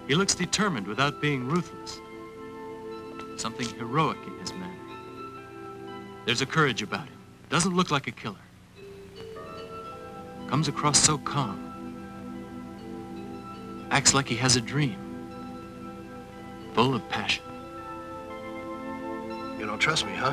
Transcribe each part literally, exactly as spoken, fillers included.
He looks determined without being ruthless. Something heroic in his manner. There's a courage about him. Doesn't look like a killer. Comes across so calm. Acts like he has a dream. Full of passion. You don't trust me, huh?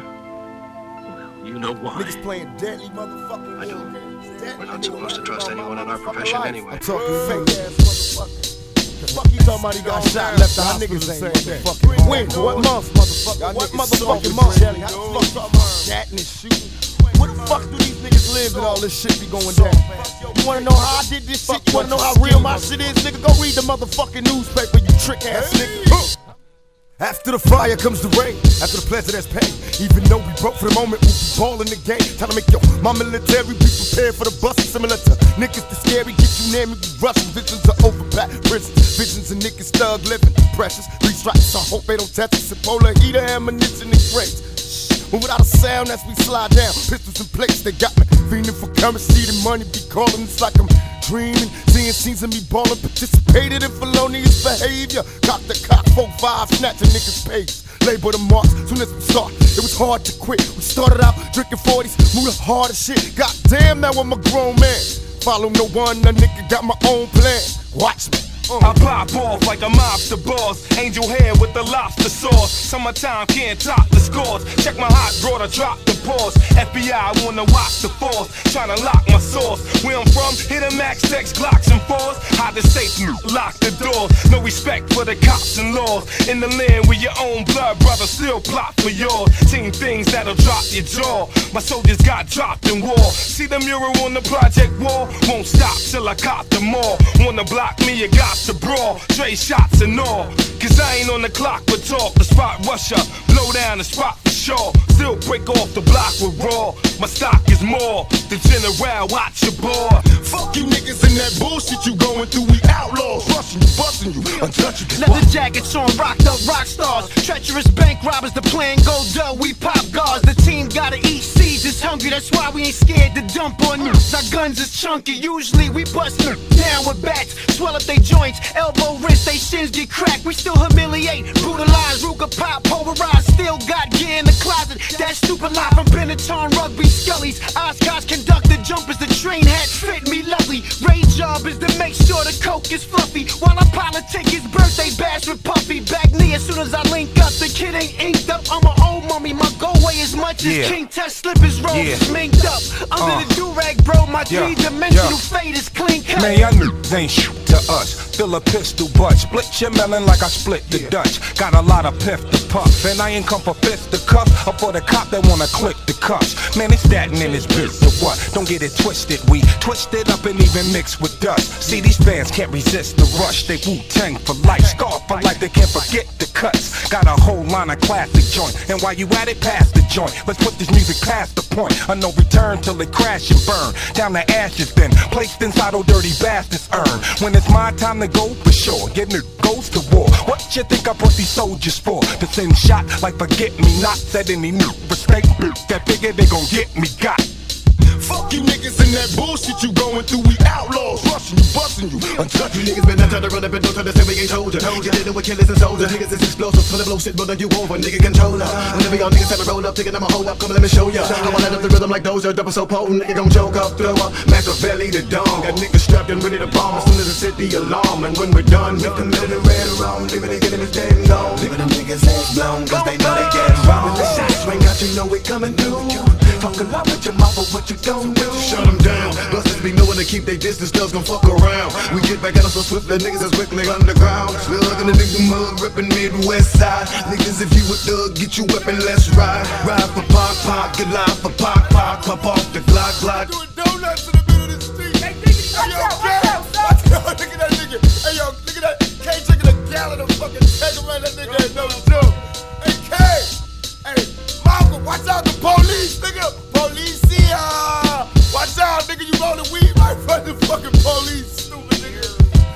Well, you know why. Niggas playing deadly motherfucking I do. games. We're not supposed to trust anyone in our profession anyway. I'm talking fake ass motherfucker. The fuck you talking about he got shot, left the hospital the same day. When? What month, motherfucker? What motherfucking month? How the fuck talking about that and shooting? Where the fuck do these niggas live and all this shit be going down? You wanna know how I did this shit? You wanna know how real my shit is, nigga? Go read the motherfucking newspaper, you trick ass nigga. After the fire comes the rain, after the pleasure there's pain. Even though we broke for the moment, we'll be ballin' the game. Trying to make your my military be prepared for the bust. Similar to niggas the scary, get you near me, we rushing. Visions of overpacked prisons, visions of niggas thug living. Precious, three stripes, I hope they don't test us. And polar heater, ammunition and crates. But without a sound as we slide down, pistols in place, they got me fiending for currency. The money be calling, it's like I'm dreaming, seeing scenes of me ballin', participated in felonious behavior. Got the cock, four five, snatching niggas' pace. Label the marks, soon as we start, it was hard to quit. We started out drinking forties, moving hard as shit. Goddamn, now I'm a grown man. Follow no one, a nigga got my own plan. Watch me. Uh. I pop off like a mobster boss. Angel hair with the lobster sauce. Summertime can't top the scores. Check my hot broader, drop the pause. F B I wanna watch the force. Tryna lock my source. Where I'm from, hit a max, text, Glocks and fours. Hide the safe, lock the doors. No respect for the cops and laws. In the land where your own blood brother still plot for yours. Seen things that'll drop your jaw. My soldiers got dropped in war. See the mural on the project wall? Won't stop till I cop them all. Wanna block me, you got to brawl, straight shots and all. Cause I ain't on the clock but talk. The spot rusher, blow down the spot for sure. Still break off the block with raw. My stock is more than general, watch your boy. Fuck you niggas and that bullshit you going through. We outlaws, rushing you, busting you, untouchable. Leather jackets on, rocked up rock stars. Treacherous bank robbers, the plan go dull. We pop guards, the team gotta eat seeds. It's hungry, that's why we ain't scared to dump on you. Our guns is chunky, usually we bust them down with bats. Swell up they joints, elbow, wrist, they shins get cracked. We still humiliate, brutalize, Ruger pop, pulverize. Still got gear in the closet. That stupid lie from Benetton rugby scullies. Oscars conductor jumpers, the train hat fit me lovely. Ray job is to make sure the coke is fluffy. While I politic his birthday bash with Puffy. Back knee as soon as I link up. The kid ain't inked up, I'm an old mummy. My go way as much Yeah. as King Tut slippers rolls Yeah. is minked up. Under Uh. the do-rag, bro, my Yeah. three-dimensional Yeah. fate is clean cut. Man, y'all niggas ain't shoot to us. Fill a pistol butt, split your melon like I split the Dutch. Got a lot of piff to puff, and I ain't come for fist to cuff or for the cop that wanna click the cuffs. Man, it's that in this bitch or what? Don't get it twisted, we twist it up and even mix with dust. See, these fans can't resist the rush. They Wu-Tang for life, scar for life. They can't forget the cuts. Got a whole line of classic joint, and while you at it, pass the joint. Let's put this music past the point. A no return till it crash and burn down to ashes, then placed inside old dirty bastards' urn. When it's my time to go, for sure, get nigga goes to war. What you think I brought these soldiers for? To send shot like forget me not. Said any new mistake that figure they gon' get me got. Fuck you niggas and that bullshit you going through. We outlaws, rushing you, busting you, untouchable. You niggas been out trying to run up and don't try to say we ain't told ya. You dealing with killers and soldiers. Niggas is explosive, full of blow shit, but you over, nigga controller. Whenever y'all niggas have a roll up, thinking I'ma hold up, come on, let me show ya. I wanna light up the rhythm like Doja, double so potent, nigga gon' choke up, throw up, Machiavelli the dawn. Got niggas strapped and ready to bomb as soon as I set the alarm. And when we're done, we can let it red around, leaving it getting dead and gone. Leaving them niggas heads blown, cause they know they get wrong. When the shots ring out, you know we coming through. Talk a lot with your mouth, but what you don't do. Shut them down, busters be knowing to keep they distance, thugs gon' fuck around. We get back at us so swift that niggas is quickly underground. Slug in the nigga mud, rippin' Midwest side. Niggas, if you a thug, get your weapon, let's ride. Ride for Pac, Pac, get live for Pac, Pac. Pop off the Glock, Glock. Doing donuts in the middle of the street. Hey, nigga, hey, yo, K, watch out, look at that nigga. Hey, yo, look at that. K taking a gallon of fucking take around that nigga ain't no joke. Hey, K, hey, Malcolm, watch out the police, nigga. Police here. Watch out, nigga, you rollin' weed right in front of the fucking police, stupid nigga.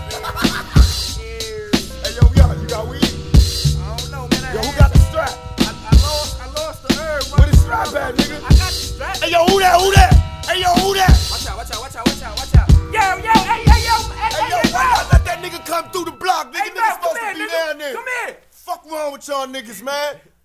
Hey, yo, yo, you got weed? I don't know, man. Yo, who got the strap? I, I lost, I lost the herb. Where the strap at, nigga? I got the strap. Hey, yo, who that, who that? Hey, yo, who that? Watch out, watch out, watch out, watch out, watch out. Yo, yo, hey, hey, yo, hey, Hey, hey, yo, hey, why yo. y'all let that come through the block, nigga. Hey, Niggas Ralph, supposed come to here, be nigga. down there. Come here. Fuck wrong with y'all niggas, man?